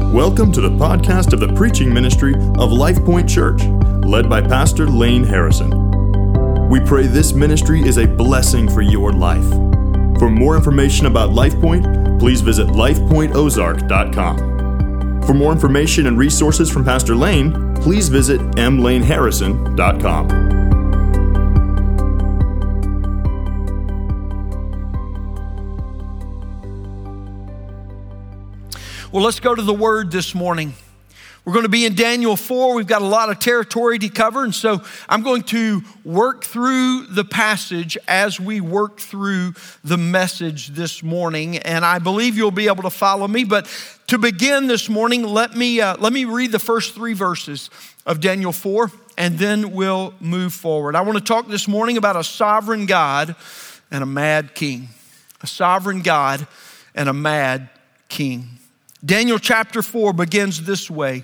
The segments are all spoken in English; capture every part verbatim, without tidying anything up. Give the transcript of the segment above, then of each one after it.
Welcome to the podcast of the preaching ministry of Life Point Church, led by Pastor Lane Harrison. We pray this ministry is a blessing for your life. For more information about Life Point, please visit life point ozark dot com. For more information and resources from Pastor Lane, please visit m lane harrison dot com. Well, let's go to the Word this morning. We're going to be in Daniel four. We've got a lot of territory to cover, and so I'm going to work through the passage as we work through the message this morning, and I believe you'll be able to follow me. But to begin this morning, let me, uh, let me read the first three verses of Daniel four, and then we'll move forward. I want to talk this morning about a sovereign God and a mad king. A sovereign God and a mad king. Daniel chapter four begins this way.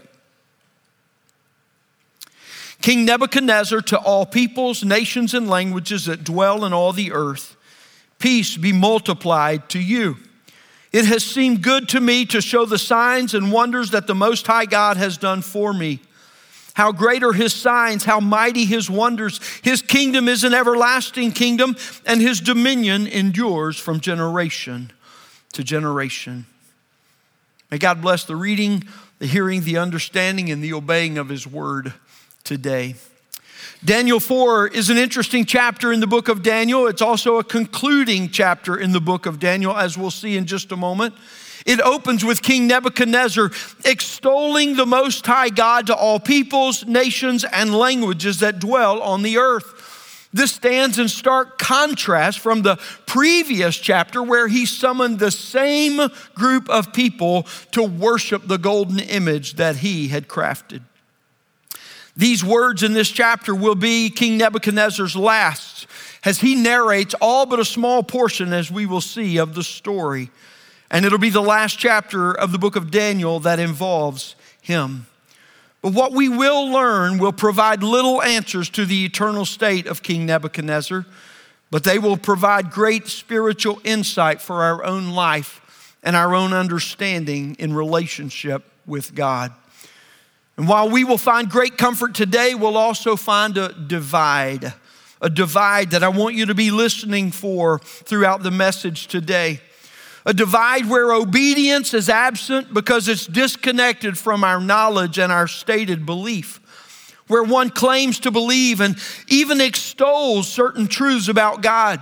King Nebuchadnezzar, to all peoples, nations, and languages that dwell in all the earth, peace be multiplied to you. It has seemed good to me to show the signs and wonders that the Most High God has done for me. How great are his signs, how mighty his wonders. His kingdom is an everlasting kingdom, and his dominion endures from generation to generation. May God bless the reading, the hearing, the understanding, and the obeying of his word today. Daniel four is an interesting chapter in the book of Daniel. It's also a concluding chapter in the book of Daniel, as we'll see in just a moment. It opens with King Nebuchadnezzar extolling the Most High God to all peoples, nations, and languages that dwell on the earth. This stands in stark contrast from the previous chapter where he summoned the same group of people to worship the golden image that he had crafted. These words in this chapter will be King Nebuchadnezzar's last, as he narrates all but a small portion, as we will see, of the story. And it'll be the last chapter of the book of Daniel that involves him. But what we will learn will provide little answers to the eternal state of King Nebuchadnezzar, but they will provide great spiritual insight for our own life and our own understanding in relationship with God. And while we will find great comfort today, we'll also find a divide, a divide that I want you to be listening for throughout the message today. A divide where obedience is absent because it's disconnected from our knowledge and our stated belief. Where one claims to believe and even extols certain truths about God,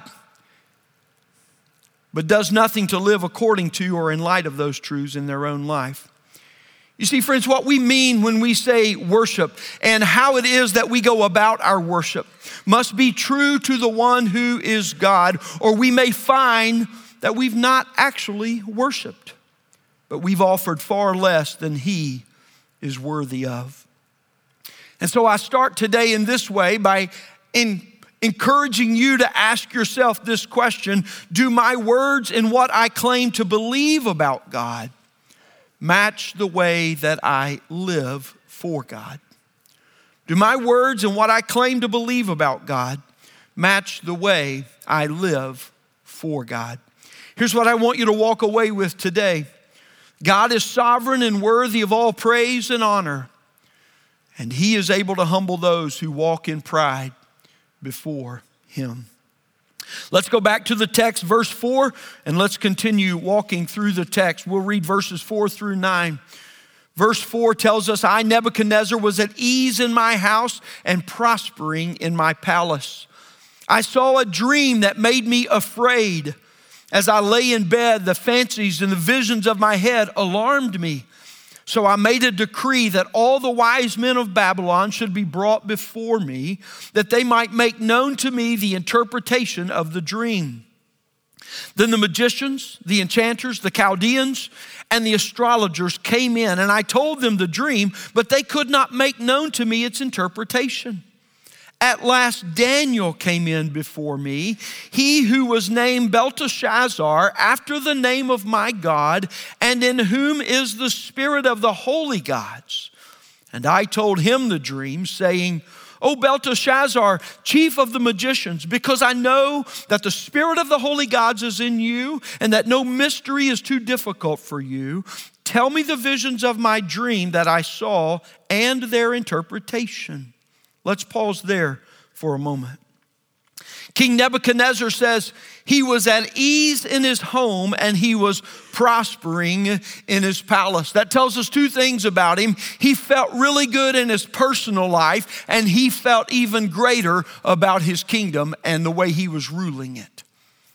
but does nothing to live according to or in light of those truths in their own life. You see, friends, what we mean when we say worship and how it is that we go about our worship must be true to the one who is God, or we may find that we've not actually worshiped, but we've offered far less than he is worthy of. And so I start today in this way by in, encouraging you to ask yourself this question: do my words and what I claim to believe about God match the way that I live for God? Do my words and what I claim to believe about God match the way I live for God? Here's what I want you to walk away with today. God is sovereign and worthy of all praise and honor, and he is able to humble those who walk in pride before him. Let's go back to the text, verse four, and let's continue walking through the text. We'll read verses four through nine. Verse four tells us, I, Nebuchadnezzar, was at ease in my house and prospering in my palace. I saw a dream that made me afraid. As I lay in bed, the fancies and the visions of my head alarmed me. So I made a decree that all the wise men of Babylon should be brought before me, that they might make known to me the interpretation of the dream. Then the magicians, the enchanters, the Chaldeans, and the astrologers came in, and I told them the dream, but they could not make known to me its interpretation. At last Daniel came in before me, he who was named Belteshazzar, after the name of my God, and in whom is the spirit of the holy gods. And I told him the dream, saying, O Belteshazzar, chief of the magicians, because I know that the spirit of the holy gods is in you and that no mystery is too difficult for you, tell me the visions of my dream that I saw and their interpretation. Let's pause there for a moment. King Nebuchadnezzar says he was at ease in his home and he was prospering in his palace. That tells us two things about him. He felt really good in his personal life, and he felt even greater about his kingdom and the way he was ruling it.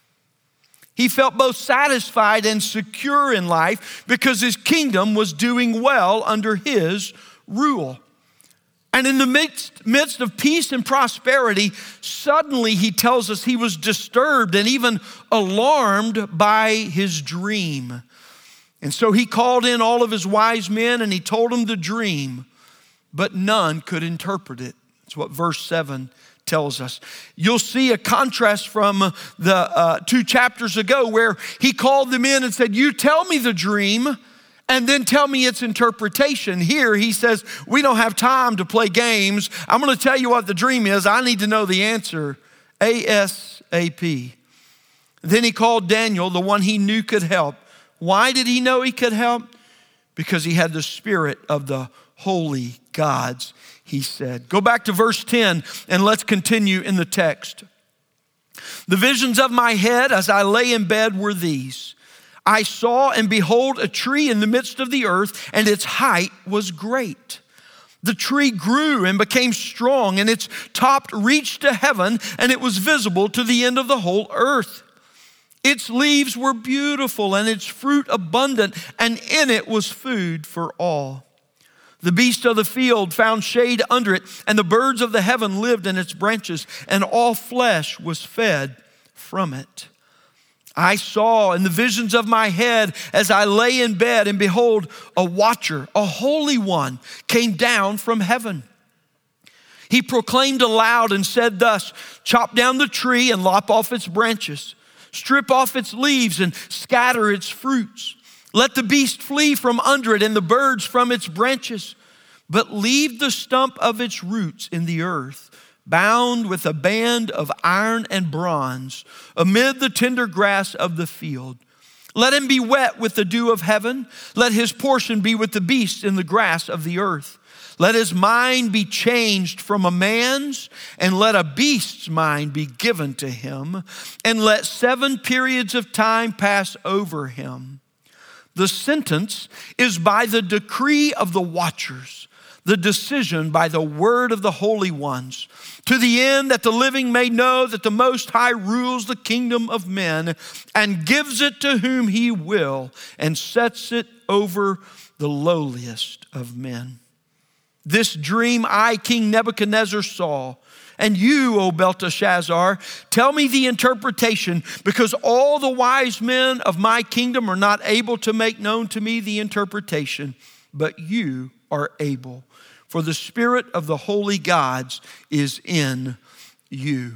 He felt both satisfied and secure in life because his kingdom was doing well under his rule. And in the midst, midst of peace and prosperity, suddenly he tells us he was disturbed and even alarmed by his dream. And so he called in all of his wise men and he told them the dream, but none could interpret it. That's what verse seven tells us. You'll see a contrast from the uh, two chapters ago where he called them in and said, you tell me the dream and then tell me its interpretation. Here he says, we don't have time to play games. I'm going to tell you what the dream is. I need to know the answer ASAP. Then he called Daniel, the one he knew could help. Why did he know he could help? Because he had the spirit of the holy gods, he said. Go back to verse ten and let's continue in the text. The visions of my head as I lay in bed were these. I saw and behold a tree in the midst of the earth, and its height was great. The tree grew and became strong, and its top reached to heaven, and it was visible to the end of the whole earth. Its leaves were beautiful, and its fruit abundant, and in it was food for all. The beasts of the field found shade under it, and the birds of the heaven lived in its branches, and all flesh was fed from it. I saw in the visions of my head as I lay in bed, and behold, a watcher, a holy one, came down from heaven. He proclaimed aloud and said thus, chop down the tree and lop off its branches, strip off its leaves and scatter its fruits. Let the beast flee from under it and the birds from its branches, but leave the stump of its roots in the earth, bound with a band of iron and bronze, amid the tender grass of the field. Let him be wet with the dew of heaven. Let his portion be with the beasts in the grass of the earth. Let his mind be changed from a man's, and let a beast's mind be given to him, and let seven periods of time pass over him. The sentence is by the decree of the watchers, the decision by the word of the holy ones, to the end that the living may know that the Most High rules the kingdom of men and gives it to whom he will and sets it over the lowliest of men. This dream I, King Nebuchadnezzar, saw. And you, O Belteshazzar, tell me the interpretation, because all the wise men of my kingdom are not able to make known to me the interpretation, but you are able. For the spirit of the holy gods is in you.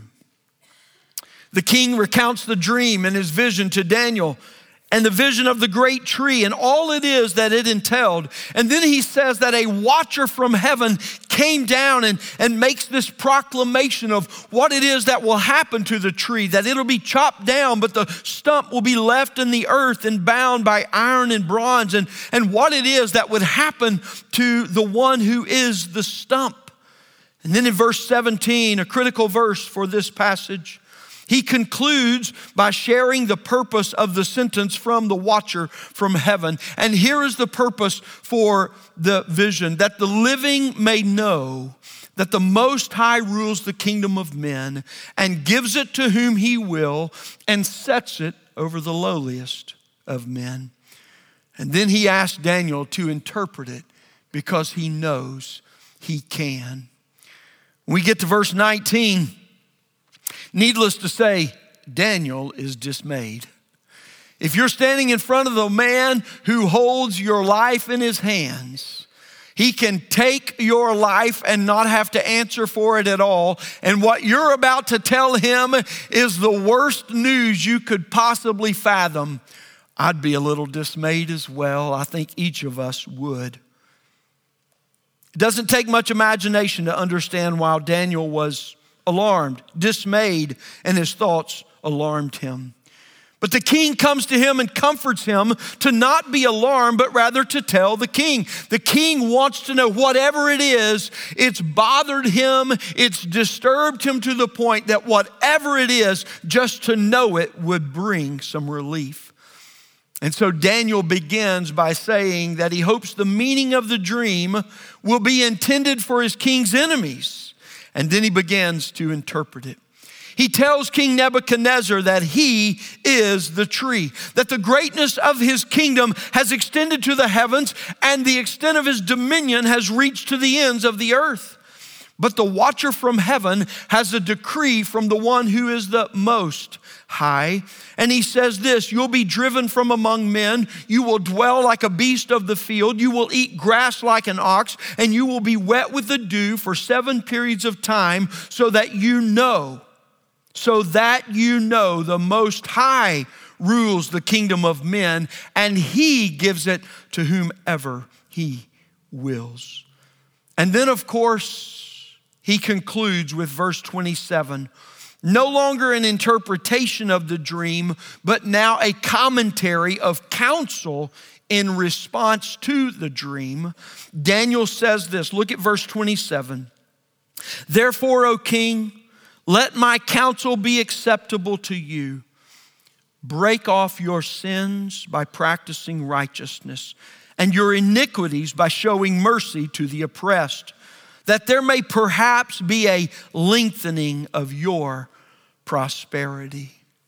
The king recounts the dream and his vision to Daniel, and the vision of the great tree and all it is that it entailed. And then he says that a watcher from heaven came down and, and makes this proclamation of what it is that will happen to the tree, that it'll be chopped down, but the stump will be left in the earth and bound by iron and bronze, and, and what it is that would happen to the one who is the stump. And then in verse seventeen, a critical verse for this passage, he concludes by sharing the purpose of the sentence from the watcher from heaven. And here is the purpose for the vision, that the living may know that the Most High rules the kingdom of men and gives it to whom he will and sets it over the lowliest of men. And then he asked Daniel to interpret it because he knows he can. When we get to verse nineteen, needless to say, Daniel is dismayed. If you're standing in front of the man who holds your life in his hands, he can take your life and not have to answer for it at all. And what you're about to tell him is the worst news you could possibly fathom. I'd be a little dismayed as well. I think each of us would. It doesn't take much imagination to understand why Daniel was alarmed, dismayed, and his thoughts alarmed him. But the king comes to him and comforts him to not be alarmed, but rather to tell the king. The king wants to know whatever it is, it's bothered him, it's disturbed him to the point that whatever it is, just to know it would bring some relief. And so Daniel begins by saying that he hopes the meaning of the dream will be intended for his king's enemies. And then he begins to interpret it. He tells King Nebuchadnezzar that he is the tree, that the greatness of his kingdom has extended to the heavens and the extent of his dominion has reached to the ends of the earth. But the watcher from heaven has a decree from the one who is the most high. And he says this, you'll be driven from among men. You will dwell like a beast of the field. You will eat grass like an ox, and you will be wet with the dew for seven periods of time so that you know So that you know the Most High rules the kingdom of men, and he gives it to whomever he wills. And then, of course, he concludes with verse twenty-seven. No longer an interpretation of the dream, but now a commentary of counsel in response to the dream. Daniel says this, look at verse twenty-seven. Therefore, O king, let my counsel be acceptable to you. Break off your sins by practicing righteousness, and your iniquities by showing mercy to the oppressed, that there may perhaps be a lengthening of your prosperity.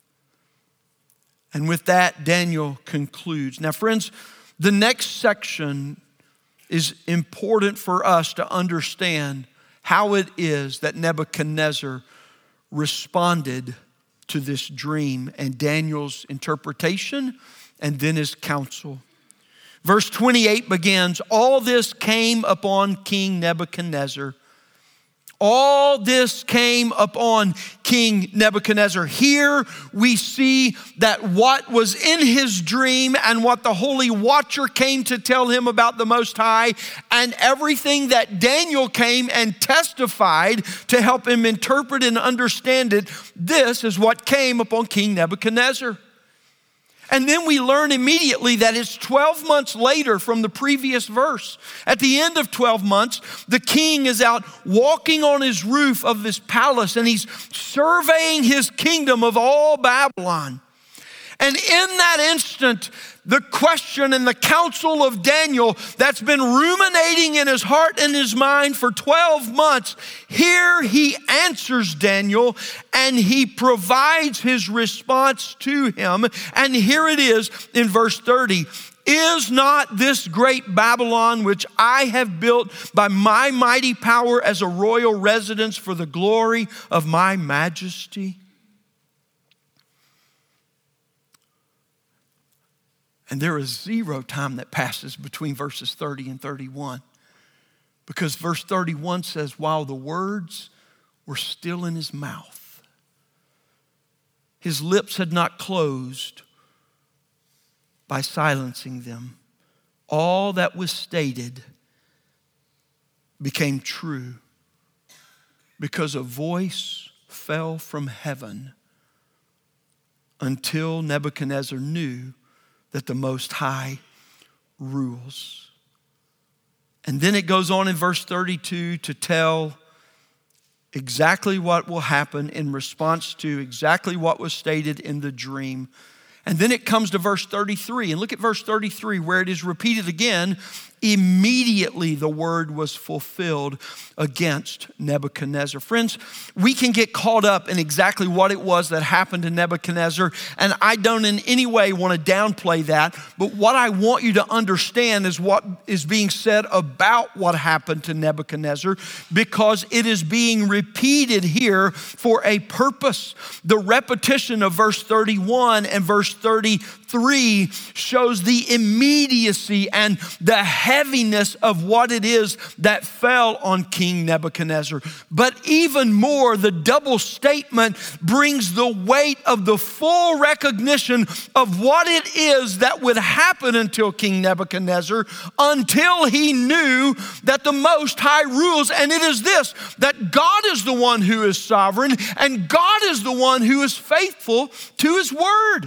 And with that, Daniel concludes. Now, friends, the next section is important for us to understand how it is that Nebuchadnezzar responded to this dream and Daniel's interpretation and then his counsel. Verse twenty-eight begins, all this came upon King Nebuchadnezzar. All this came upon King Nebuchadnezzar. Here we see that what was in his dream and what the holy watcher came to tell him about the Most High and everything that Daniel came and testified to help him interpret and understand it, this is what came upon King Nebuchadnezzar. And then we learn immediately that it's twelve months later from the previous verse. At the end of twelve months, the king is out walking on his roof of this palace and he's surveying his kingdom of all Babylon. And in that instant, the question and the counsel of Daniel that's been ruminating in his heart and his mind for twelve months, here he answers Daniel and he provides his response to him. And here it is in verse thirty. Is not this great Babylon, which I have built by my mighty power as a royal residence for the glory of my majesty? And there is zero time that passes between verses thirty and thirty-one. Because verse thirty-one says, while the words were still in his mouth, his lips had not closed by silencing them. All that was stated became true because a voice fell from heaven until Nebuchadnezzar knew that the Most High rules. And then it goes on in verse thirty-two to tell exactly what will happen in response to exactly what was stated in the dream. And then it comes to verse thirty-three. And look at verse thirty-three where it is repeated again. Immediately the word was fulfilled against Nebuchadnezzar. Friends, we can get caught up in exactly what it was that happened to Nebuchadnezzar, and I don't in any way want to downplay that, but what I want you to understand is what is being said about what happened to Nebuchadnezzar, because it is being repeated here for a purpose. The repetition of verse thirty-one and verse thirty three shows the immediacy and the heaviness of what it is that fell on King Nebuchadnezzar. But even more, the double statement brings the weight of the full recognition of what it is that would happen until King Nebuchadnezzar, until he knew that the Most High rules. And it is this, that God is the one who is sovereign, and God is the one who is faithful to his word.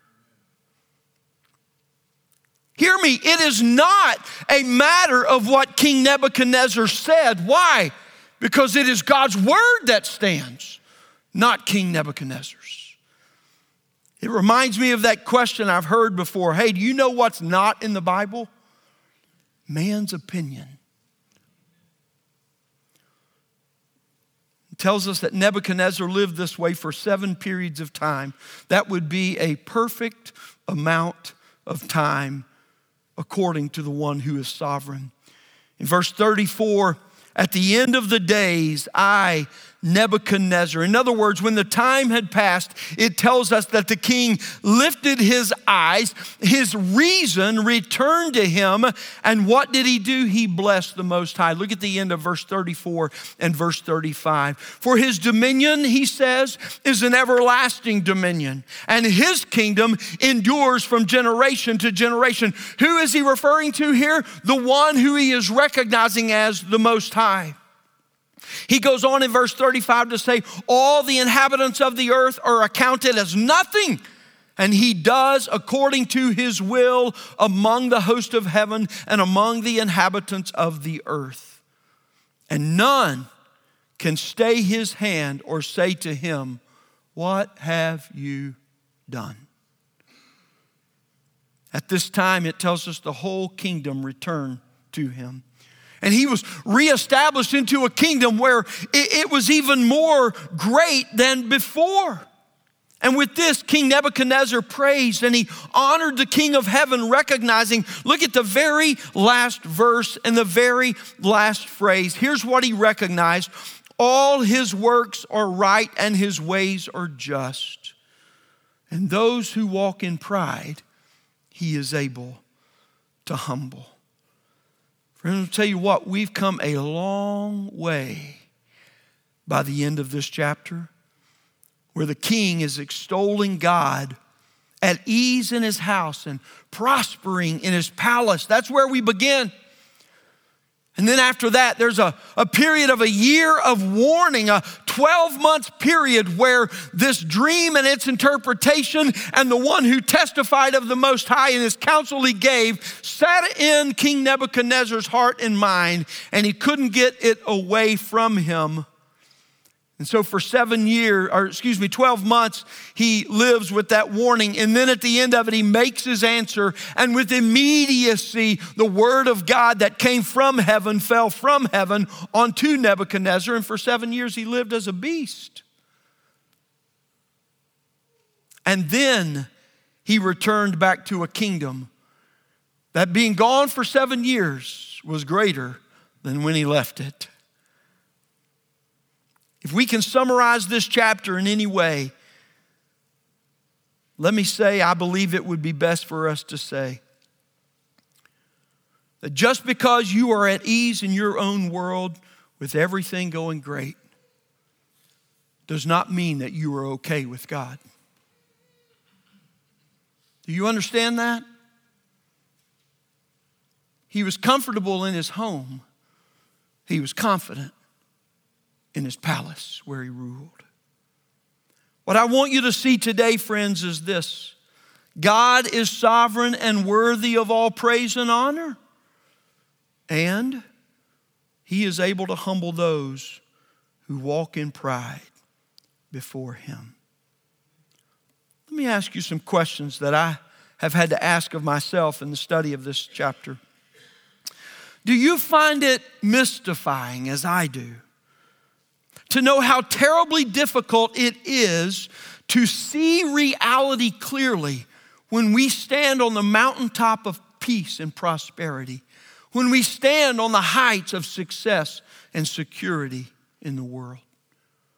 Hear me, it is not a matter of what King Nebuchadnezzar said. Why? Because it is God's word that stands, not King Nebuchadnezzar's. It reminds me of that question I've heard before. Hey, do you know what's not in the Bible? Man's opinion. It tells us that Nebuchadnezzar lived this way for seven periods of time. That would be a perfect amount of time according to the one who is sovereign. In verse thirty-four, at the end of the days, I, Nebuchadnezzar. In other words, when the time had passed, it tells us that the king lifted his eyes, his reason returned to him, and what did he do? He blessed the Most High. Look at the end of verse thirty-four and verse thirty-five. For his dominion, he says, is an everlasting dominion, and his kingdom endures from generation to generation. Who is he referring to here? The one who he is recognizing as the Most High. He goes on in verse thirty-five to say, all the inhabitants of the earth are accounted as nothing, and he does according to his will among the host of heaven and among the inhabitants of the earth. And none can stay his hand or say to him, what have you done? At this time, it tells us the whole kingdom returned to him. And he was reestablished into a kingdom where it, it was even more great than before. And with this, King Nebuchadnezzar praised and he honored the King of heaven, recognizing, look at the very last verse and the very last phrase. Here's what he recognized. All his works are right and his ways are just. And those who walk in pride, he is able to humble. Friends, I'll tell you what, we've come a long way by the end of this chapter, where the king is extolling God at ease in his house and prospering in his palace. That's where we begin. And then after that, there's a, a period of a year of warning, a twelve month period where this dream and its interpretation and the one who testified of the Most High and his counsel he gave sat in King Nebuchadnezzar's heart and mind, and he couldn't get it away from him. And so for seven years, or excuse me, twelve months, he lives with that warning. And then at the end of it, he makes his answer. And with immediacy, the word of God that came from heaven fell from heaven onto Nebuchadnezzar. And for seven years, he lived as a beast. And then he returned back to a kingdom that, being gone for seven years, was greater than when he left it. If we can summarize this chapter in any way, let me say, I believe it would be best for us to say that just because you are at ease in your own world with everything going great does not mean that you are okay with God. Do you understand that? He was comfortable in his home. He was confident in his palace where he ruled. What I want you to see today, friends, is this. God is sovereign and worthy of all praise and honor. And he is able to humble those who walk in pride before him. Let me ask you some questions that I have had to ask of myself in the study of this chapter. Do you find it mystifying, as I do, to know how terribly difficult it is to see reality clearly when we stand on the mountaintop of peace and prosperity, when we stand on the heights of success and security in the world?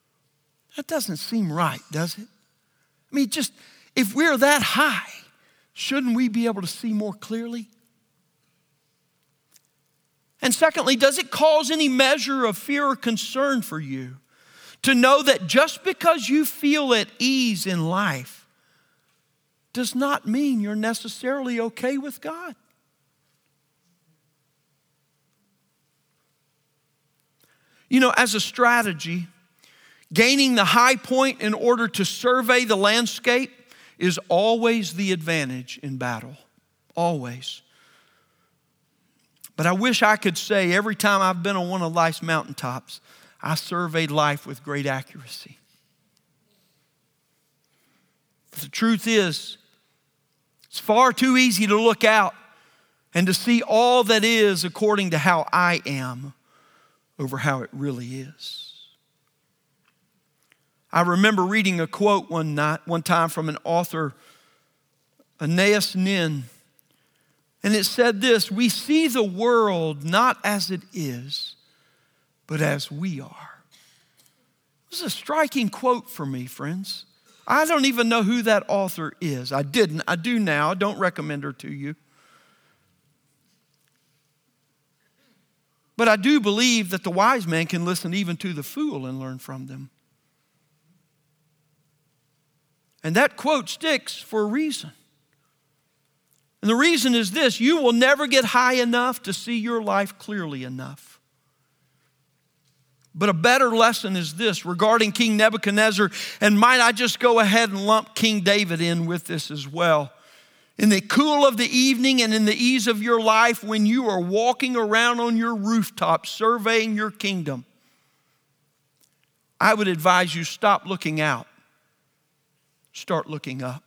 That doesn't seem right, does it? I mean, just if we're that high, shouldn't we be able to see more clearly? And secondly, does it cause any measure of fear or concern for you to know that just because you feel at ease in life does not mean you're necessarily okay with God? You know, as a strategy, gaining the high point in order to survey the landscape is always the advantage in battle. Always. But I wish I could say every time I've been on one of life's mountaintops, I surveyed life with great accuracy. But the truth is, it's far too easy to look out and to see all that is according to how I am over how it really is. I remember reading a quote one night, one time from an author, Anais Nin, and it said this: "We see the world not as it is, but as we are." This is a striking quote for me, friends. I don't even know who that author is. I didn't. I do now. I don't recommend her to you. But I do believe that the wise man can listen even to the fool and learn from them. And that quote sticks for a reason. And the reason is this: you will never get high enough to see your life clearly enough. But a better lesson is this regarding King Nebuchadnezzar, and might I just go ahead and lump King David in with this as well. In the cool of the evening and in the ease of your life, when you are walking around on your rooftop surveying your kingdom, I would advise you stop looking out. Start looking up.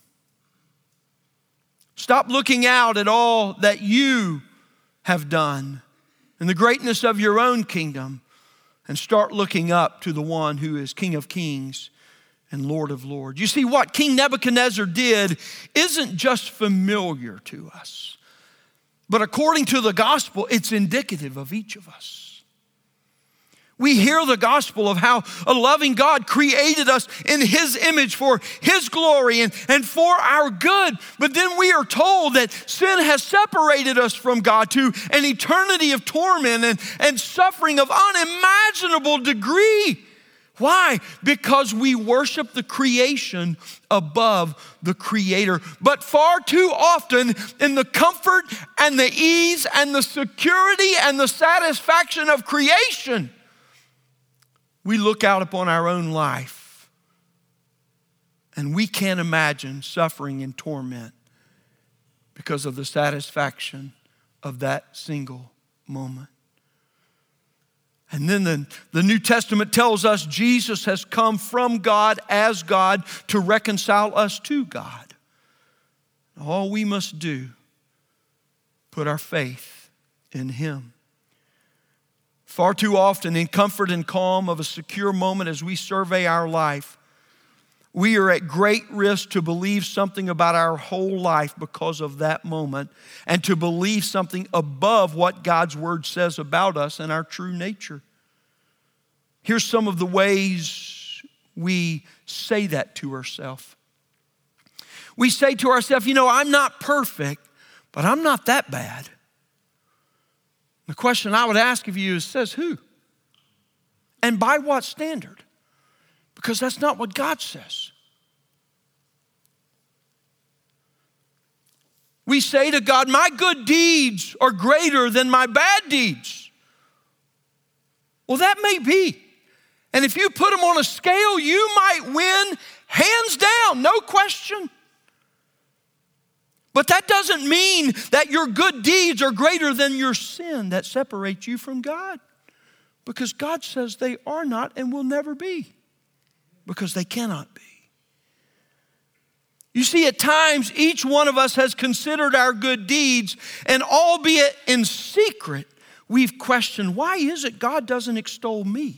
Stop looking out at all that you have done and the greatness of your own kingdom, and start looking up to the one who is King of Kings and Lord of Lords. You see, what King Nebuchadnezzar did isn't just familiar to us, but according to the gospel, it's indicative of each of us. We hear the gospel of how a loving God created us in His image for His glory and, and for our good. But then we are told that sin has separated us from God to an eternity of torment and, and suffering of unimaginable degree. Why? Because we worship the creation above the Creator. But far too often, in the comfort and the ease and the security and the satisfaction of creation, we look out upon our own life and we can't imagine suffering and torment because of the satisfaction of that single moment. And then the, the New Testament tells us Jesus has come from God as God to reconcile us to God. All we must do, put our faith in Him. Far too often, in comfort and calm of a secure moment as we survey our life, we are at great risk to believe something about our whole life because of that moment, and to believe something above what God's Word says about us and our true nature. Here's some of the ways we say that to ourselves. We say to ourselves, you know, I'm not perfect, but I'm not that bad. The question I would ask of you is, says who? And by what standard? Because that's not what God says. We say to God, my good deeds are greater than my bad deeds. Well, that may be. And if you put them on a scale, you might win hands down, no question. But that doesn't mean that your good deeds are greater than your sin that separates you from God. Because God says they are not and will never be. Because they cannot be. You see, at times, each one of us has considered our good deeds, and albeit in secret, we've questioned, why is it God doesn't extol me?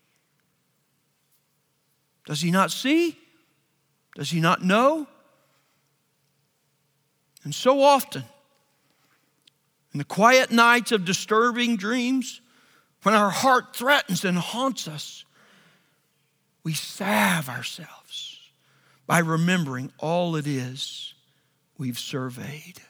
Does He not see? Does He not know? And so often, in the quiet nights of disturbing dreams, when our heart threatens and haunts us, we salve ourselves by remembering all it is we've surveyed.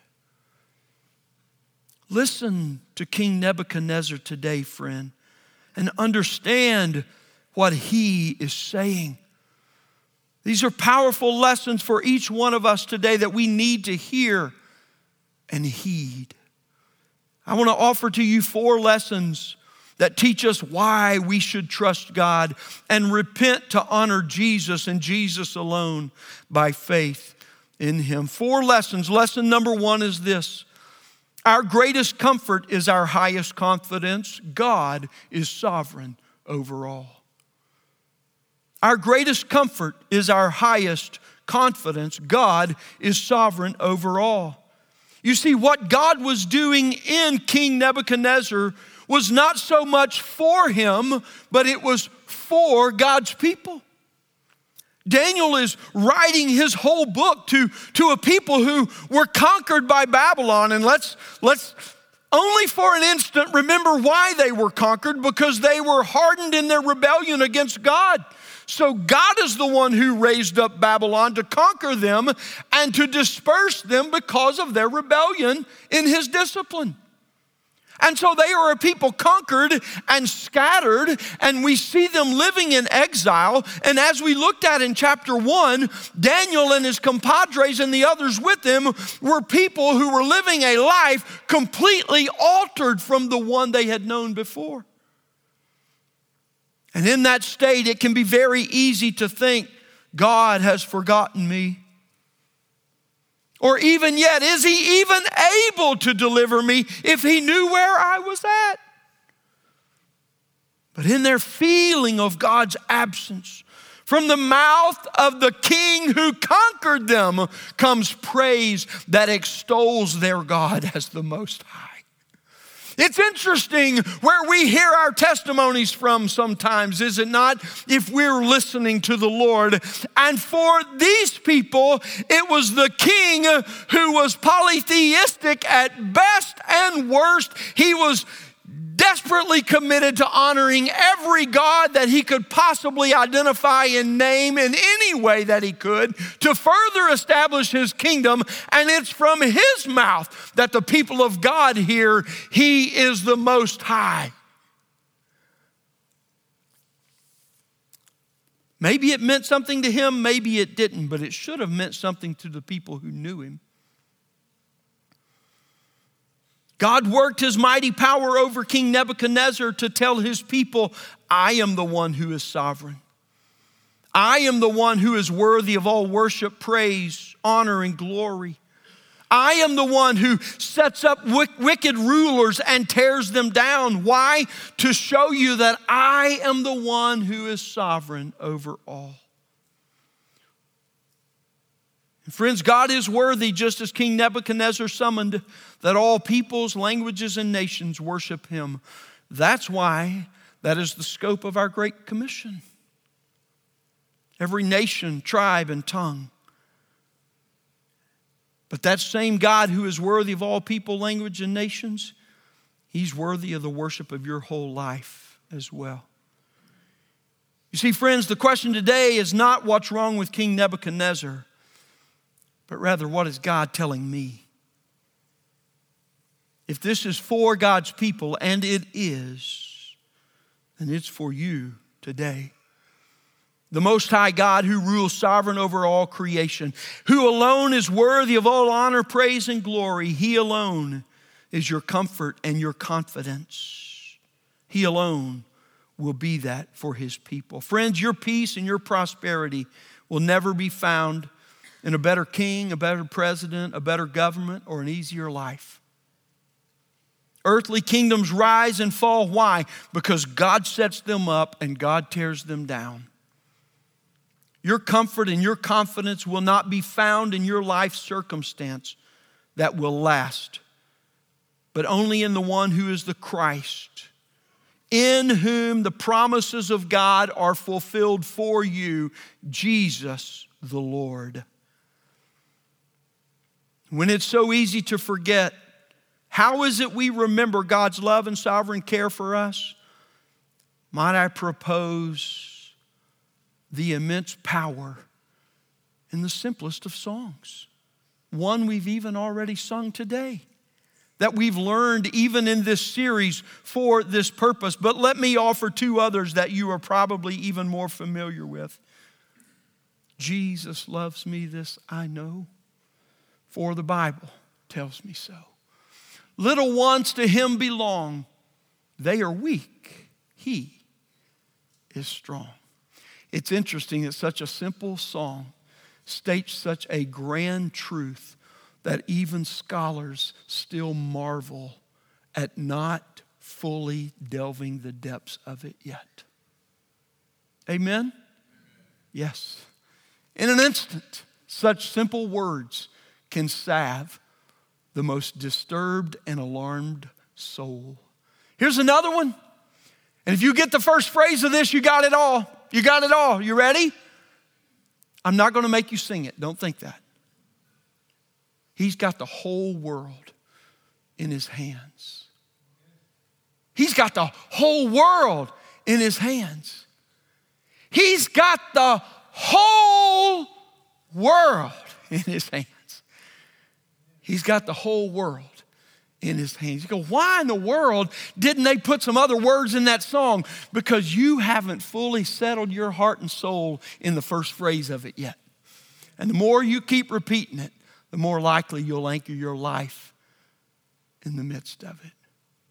Listen to King Nebuchadnezzar today, friend, and understand what he is saying. These are powerful lessons for each one of us today that we need to hear and heed. I want to offer to you four lessons that teach us why we should trust God and repent to honor Jesus and Jesus alone by faith in Him. Four lessons. Lesson number one is this: our greatest comfort is our highest confidence. God is sovereign over all. Our greatest comfort is our highest confidence. God is sovereign over all. You see, what God was doing in King Nebuchadnezzar was not so much for him, but it was for God's people. Daniel is writing his whole book to, to a people who were conquered by Babylon. And let's, let's only for an instant remember why they were conquered, because they were hardened in their rebellion against God. So God is the one who raised up Babylon to conquer them and to disperse them because of their rebellion in His discipline. And so they are a people conquered and scattered, and we see them living in exile. And as we looked at in chapter one, Daniel and his compadres and the others with him were people who were living a life completely altered from the one they had known before. And in that state, it can be very easy to think, God has forgotten me. Or even yet, is He even able to deliver me if He knew where I was at? But in their feeling of God's absence, from the mouth of the King who conquered them comes praise that extols their God as the Most High. It's interesting where we hear our testimonies from sometimes, is it not? If we're listening to the Lord. And for these people, it was the king who was polytheistic at best and worst. He was desperately committed to honoring every god that he could possibly identify and name in any way that he could to further establish his kingdom. And it's from his mouth that the people of God hear, He is the Most High. Maybe it meant something to him, maybe it didn't, but it should have meant something to the people who knew him. God worked His mighty power over King Nebuchadnezzar to tell his people, I am the one who is sovereign. I am the one who is worthy of all worship, praise, honor, and glory. I am the one who sets up wicked rulers and tears them down. Why? To show you that I am the one who is sovereign over all. Friends, God is worthy, just as King Nebuchadnezzar summoned, that all peoples, languages, and nations worship Him. That's why that is the scope of our Great Commission. Every nation, tribe, and tongue. But that same God who is worthy of all people, language, and nations, He's worthy of the worship of your whole life as well. You see, friends, the question today is not what's wrong with King Nebuchadnezzar, but rather, what is God telling me? If this is for God's people, and it is, then it's for you today. The Most High God who rules sovereign over all creation, who alone is worthy of all honor, praise, and glory. He alone is your comfort and your confidence. He alone will be that for His people. Friends, your peace and your prosperity will never be found in a better king, a better president, a better government, or an easier life. Earthly kingdoms rise and fall. Why? Because God sets them up and God tears them down. Your comfort and your confidence will not be found in your life circumstance that will last, but only in the one who is the Christ, in whom the promises of God are fulfilled for you, Jesus the Lord. When it's so easy to forget, how is it we remember God's love and sovereign care for us? Might I propose the immense power in the simplest of songs? One we've even already sung today, that we've learned even in this series for this purpose. But let me offer two others that you are probably even more familiar with. Jesus loves me, this I know, for the Bible tells me so. Little ones to him belong. They are weak. He is strong. It's interesting that such a simple song states such a grand truth that even scholars still marvel at not fully delving the depths of it yet. Amen? Yes. In an instant, such simple words can salve the most disturbed and alarmed soul. Here's another one. And if you get the first phrase of this, you got it all. You got it all. You ready? I'm not going to make you sing it. Don't think that. He's got the whole world in his hands. He's got the whole world in his hands. He's got the whole world in his hands. He's got the whole world in his hands. You go, why in the world didn't they put some other words in that song? Because you haven't fully settled your heart and soul in the first phrase of it yet. And the more you keep repeating it, the more likely you'll anchor your life in the midst of it.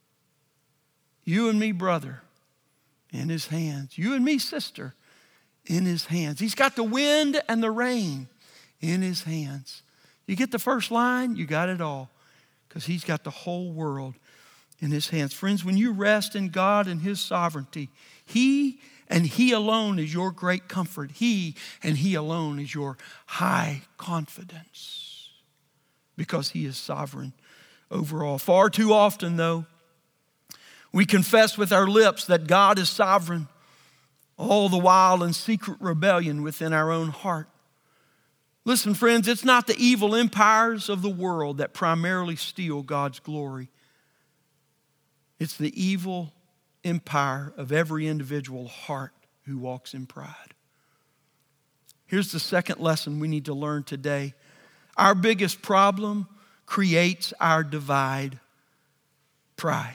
You and me, brother, in his hands. You and me, sister, in his hands. He's got the wind and the rain in his hands. You get the first line, you got it all. Because he's got the whole world in his hands. Friends, when you rest in God and his sovereignty, he and he alone is your great comfort. He and he alone is your high confidence. Because he is sovereign over all. Far too often, though, we confess with our lips that God is sovereign, all the while in secret rebellion within our own heart. Listen, friends, it's not the evil empires of the world that primarily steal God's glory. It's the evil empire of every individual heart who walks in pride. Here's the second lesson we need to learn today. Our biggest problem creates our divide: pride.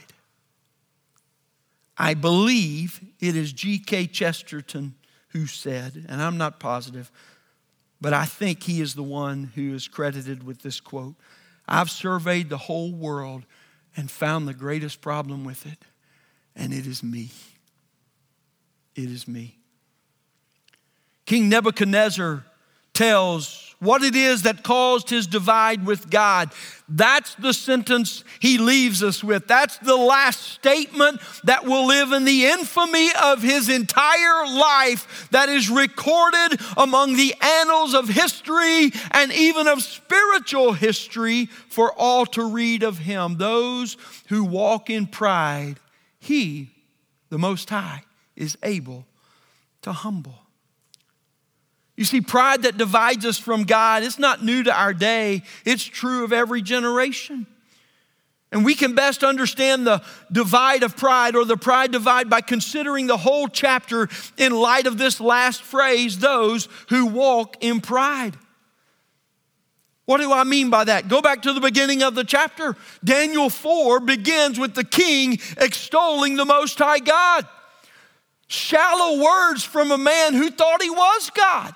I believe it is G K Chesterton who said, and I'm not positive, but I think he is the one who is credited with this quote. I've surveyed the whole world and found the greatest problem with it, and it is me. It is me. King Nebuchadnezzar tells what it is that caused his divide with God. That's the sentence he leaves us with. That's the last statement that will live in the infamy of his entire life, that is recorded among the annals of history and even of spiritual history for all to read of him. Those who walk in pride, he, the Most High, is able to humble. You see, pride that divides us from God, it's not new to our day. It's true of every generation. And we can best understand the divide of pride, or the pride divide, by considering the whole chapter in light of this last phrase, those who walk in pride. What do I mean by that? Go back to the beginning of the chapter. Daniel four begins with the king extolling the Most High God. Shallow words from a man who thought he was God.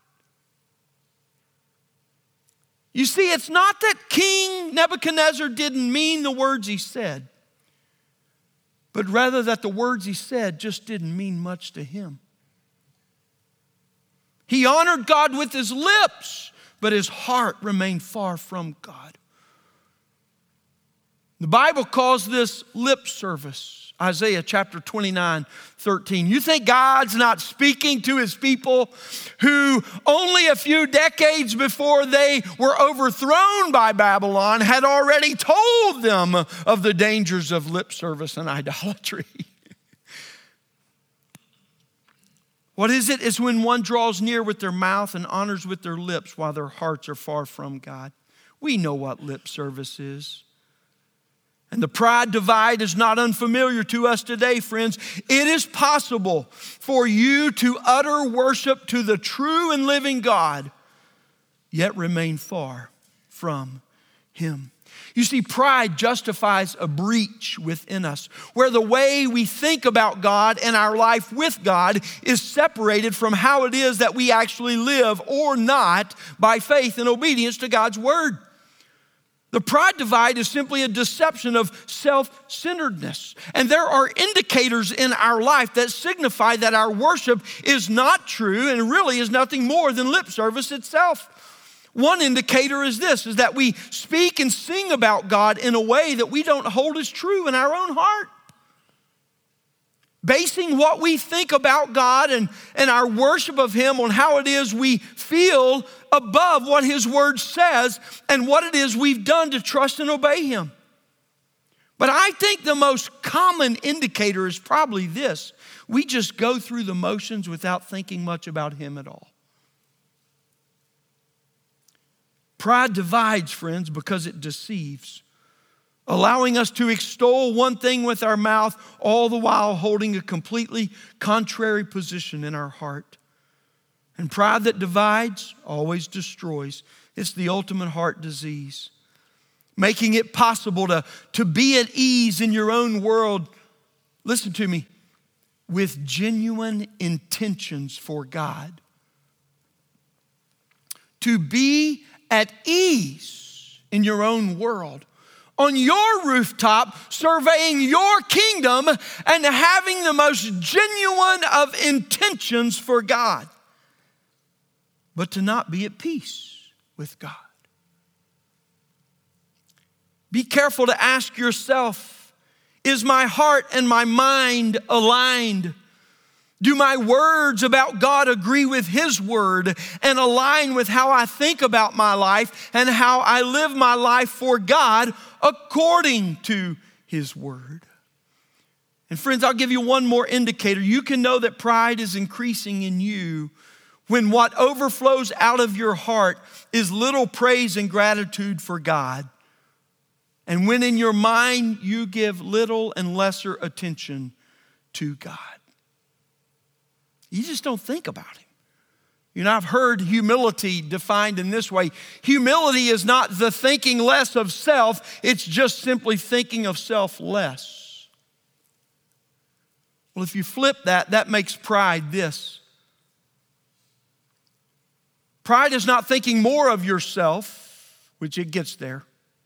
You see, it's not that King Nebuchadnezzar didn't mean the words he said, but rather that the words he said just didn't mean much to him. He honored God with his lips, but his heart remained far from God. The Bible calls this lip service. Isaiah chapter twenty-nine, thirteen. You think God's not speaking to his people who only a few decades before they were overthrown by Babylon had already told them of the dangers of lip service and idolatry? What is it? It's when one draws near with their mouth and honors with their lips while their hearts are far from God. We know what lip service is. And the pride divide is not unfamiliar to us today, friends. It is possible for you to utter worship to the true and living God, yet remain far from him. You see, pride justifies a breach within us, where the way we think about God and our life with God is separated from how it is that we actually live or not by faith and obedience to God's word. The pride divide is simply a deception of self-centeredness. And there are indicators in our life that signify that our worship is not true and really is nothing more than lip service itself. One indicator is this, is that we speak and sing about God in a way that we don't hold as true in our own heart. Basing what we think about God and, and our worship of him on how it is we feel above what his word says and what it is we've done to trust and obey him. But I think the most common indicator is probably this. We just go through the motions without thinking much about him at all. Pride divides, friends, because it deceives, allowing us to extol one thing with our mouth, all the while holding a completely contrary position in our heart. And pride that divides always destroys. It's the ultimate heart disease, making it possible to, to be at ease in your own world, listen to me, with genuine intentions for God. To be at ease in your own world, on your rooftop, surveying your kingdom and having the most genuine of intentions for God, but to not be at peace with God. Be careful to ask yourself, is my heart and my mind aligned? Do my words about God agree with his word and align with how I think about my life and how I live my life for God according to his word? And friends, I'll give you one more indicator. You can know that pride is increasing in you when what overflows out of your heart is little praise and gratitude for God. And when in your mind you give little and lesser attention to God. You just don't think about him. You know, I've heard humility defined in this way. Humility is not the thinking less of self, it's just simply thinking of self less. Well, if you flip that, that makes pride this. Pride is not thinking more of yourself, which it gets there.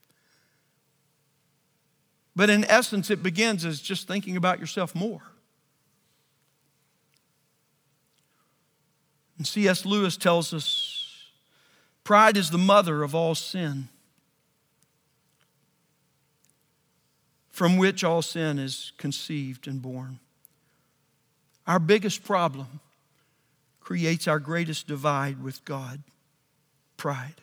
But in essence, it begins as just thinking about yourself more. And C S Lewis tells us, pride is the mother of all sin, from which all sin is conceived and born. Our biggest problem creates our greatest divide with God, pride.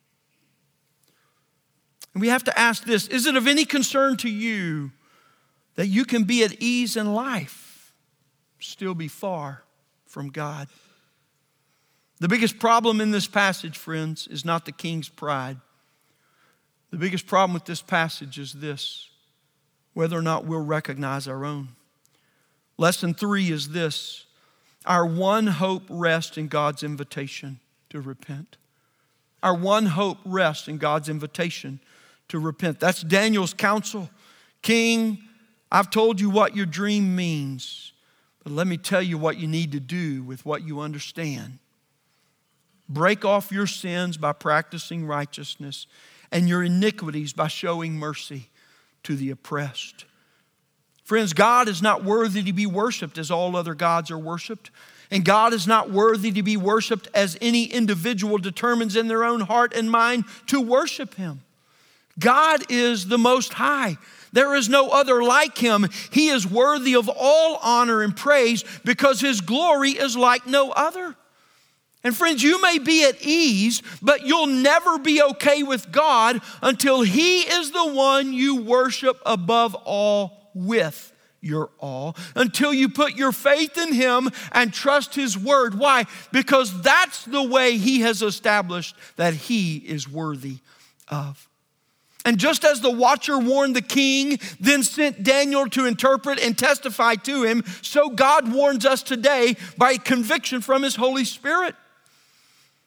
And we have to ask this, is it of any concern to you that you can be at ease in life, still be far from God? The biggest problem in this passage, friends, is not the king's pride. The biggest problem with this passage is this, whether or not we'll recognize our own. Lesson three is this, our one hope rests in God's invitation to repent. Our one hope rests in God's invitation to repent. That's Daniel's counsel. King, I've told you what your dream means, but let me tell you what you need to do with what you understand. Break off your sins by practicing righteousness and your iniquities by showing mercy to the oppressed. Friends, God is not worthy to be worshiped as all other gods are worshiped. And God is not worthy to be worshiped as any individual determines in their own heart and mind to worship him. God is the Most High. There is no other like him. He is worthy of all honor and praise because his glory is like no other. And friends, you may be at ease, but you'll never be okay with God until he is the one you worship above all with your all, until you put your faith in him and trust his word. Why? Because that's the way he has established that he is worthy of. And just as the watcher warned the king, then sent Daniel to interpret and testify to him, so God warns us today by conviction from his Holy Spirit.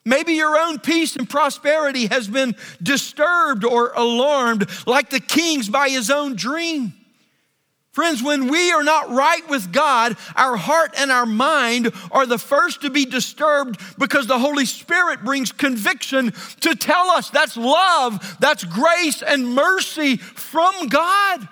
Maybe your own peace and prosperity has been disturbed or alarmed like the king's by his own dream. Friends, when we are not right with God, our heart and our mind are the first to be disturbed because the Holy Spirit brings conviction to tell us that's love, that's grace and mercy from God.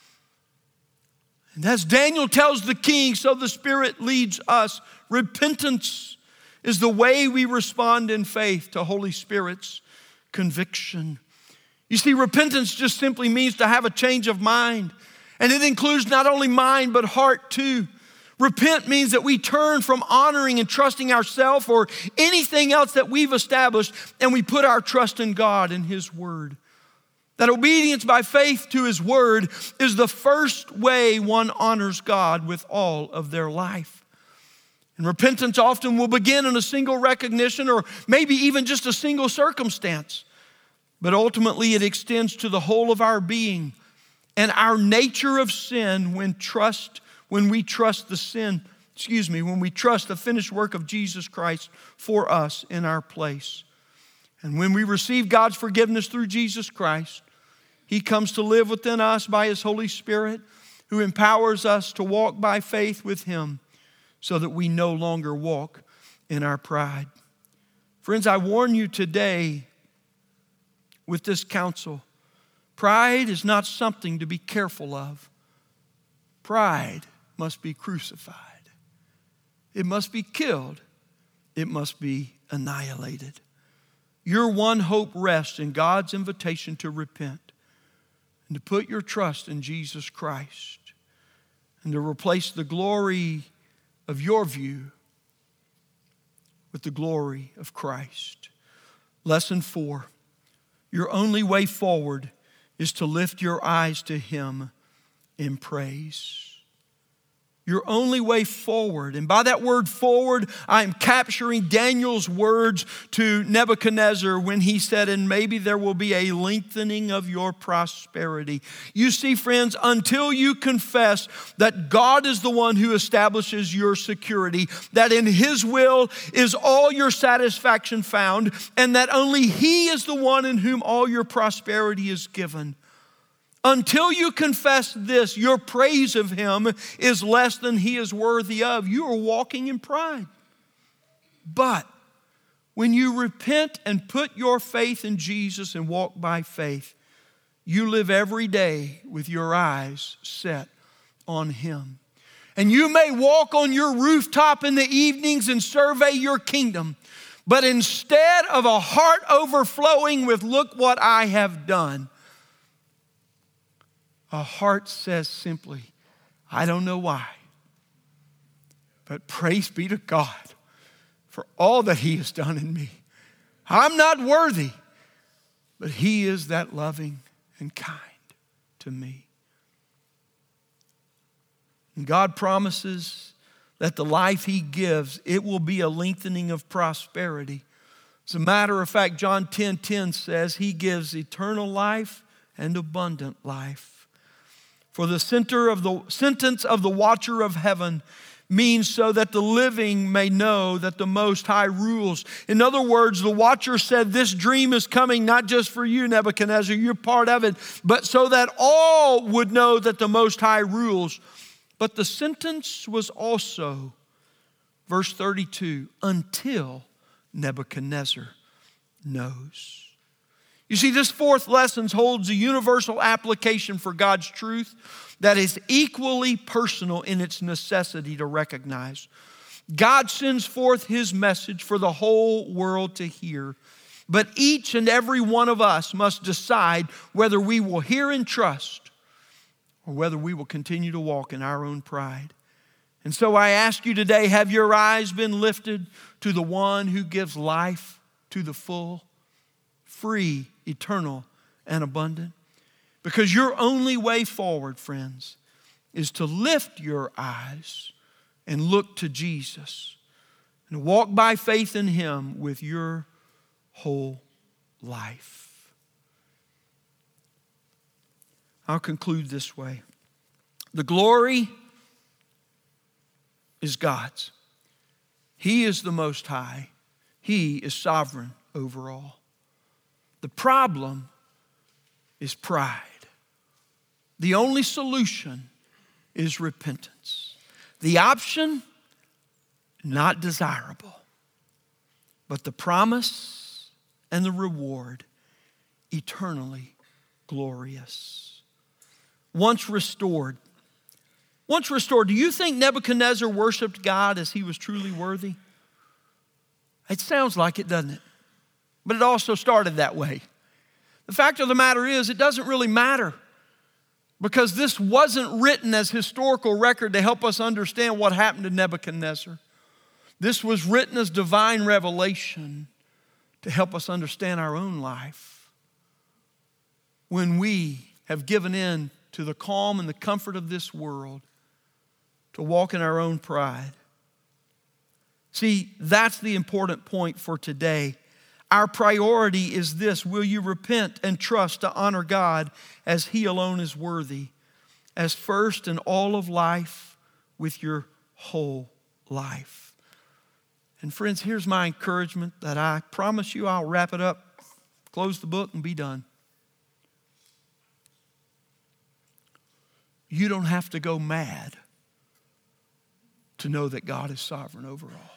And as Daniel tells the king, so the Spirit leads us. Repentance is the way we respond in faith to Holy Spirit's conviction. You see, repentance just simply means to have a change of mind. And it includes not only mind, but heart too. Repent means that we turn from honoring and trusting ourselves or anything else that we've established, and we put our trust in God and His Word. That obedience by faith to His Word is the first way one honors God with all of their life. And repentance often will begin in a single recognition or maybe even just a single circumstance. But ultimately it extends to the whole of our being and our nature of sin when trust, when we trust the sin, excuse me, when we trust the finished work of Jesus Christ for us in our place. And when we receive God's forgiveness through Jesus Christ, He comes to live within us by His Holy Spirit, who empowers us to walk by faith with Him so that we no longer walk in our pride. Friends, I warn you today with this counsel. Pride is not something to be careful of. Pride must be crucified. It must be killed. It must be annihilated. Your one hope rests in God's invitation to repent and to put your trust in Jesus Christ and to replace the glory of your view with the glory of Christ. Lesson four, your only way forward is to lift your eyes to Him in praise. Your only way forward. And by that word forward, I am capturing Daniel's words to Nebuchadnezzar when he said, and maybe there will be a lengthening of your prosperity. You see, friends, until you confess that God is the one who establishes your security, that in His will is all your satisfaction found, and that only He is the one in whom all your prosperity is given. Until you confess this, your praise of Him is less than He is worthy of. You are walking in pride. But when you repent and put your faith in Jesus and walk by faith, you live every day with your eyes set on Him. And you may walk on your rooftop in the evenings and survey your kingdom, but instead of a heart overflowing with "look what I have done," a heart says simply, "I don't know why, but praise be to God for all that He has done in me. I'm not worthy, but He is that loving and kind to me." And God promises that the life He gives, it will be a lengthening of prosperity. As a matter of fact, John ten ten says He gives eternal life and abundant life. For the center of the sentence of the watcher of heaven means so that the living may know that the Most High rules. In other words, the watcher said, this dream is coming not just for you, Nebuchadnezzar, you're part of it, but so that all would know that the Most High rules. But the sentence was also, verse thirty-two, until Nebuchadnezzar knows. You see, this fourth lesson holds a universal application for God's truth that is equally personal in its necessity to recognize. God sends forth His message for the whole world to hear, but each and every one of us must decide whether we will hear and trust or whether we will continue to walk in our own pride. And so I ask you today, have your eyes been lifted to the one who gives life to the full, free, eternal, and abundant? Because your only way forward, friends, is to lift your eyes and look to Jesus and walk by faith in Him with your whole life. I'll conclude this way. The glory is God's. He is the Most High. He is sovereign over all. The problem is pride. The only solution is repentance. The option, not desirable. But the promise and the reward, eternally glorious. Once restored. Once restored, do you think Nebuchadnezzar worshiped God as he was truly worthy? It sounds like it, doesn't it? But it also started that way. The fact of the matter is, it doesn't really matter, because this wasn't written as historical record to help us understand what happened to Nebuchadnezzar. This was written as divine revelation to help us understand our own life. When we have given in to the calm and the comfort of this world, to walk in our own pride. See, that's the important point for today. Our priority is this: will you repent and trust to honor God as He alone is worthy, as first in all of life with your whole life? And friends, here's my encouragement that I promise you I'll wrap it up, close the book, and be done. You don't have to go mad to know that God is sovereign over all.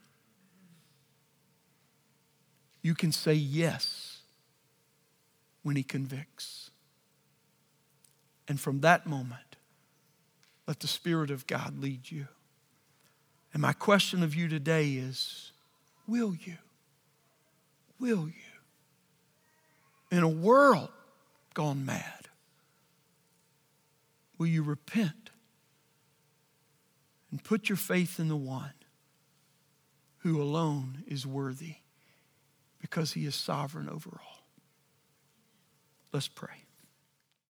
You can say yes when He convicts. And from that moment, let the Spirit of God lead you. And my question of you today is, will you? Will you? In a world gone mad, will you repent and put your faith in the one who alone is worthy, because He is sovereign over all? Let's pray.